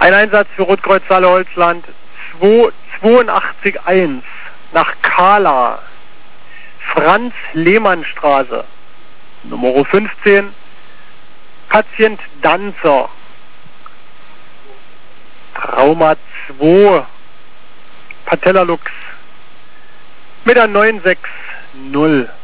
Ein Einsatz für Rotkreuz Saale-Holzland 82.1 nach Kala. Franz-Lehmann-Straße. Nummer 15. Patient Danzer. Trauma 2. Patellalux. Mit der 960.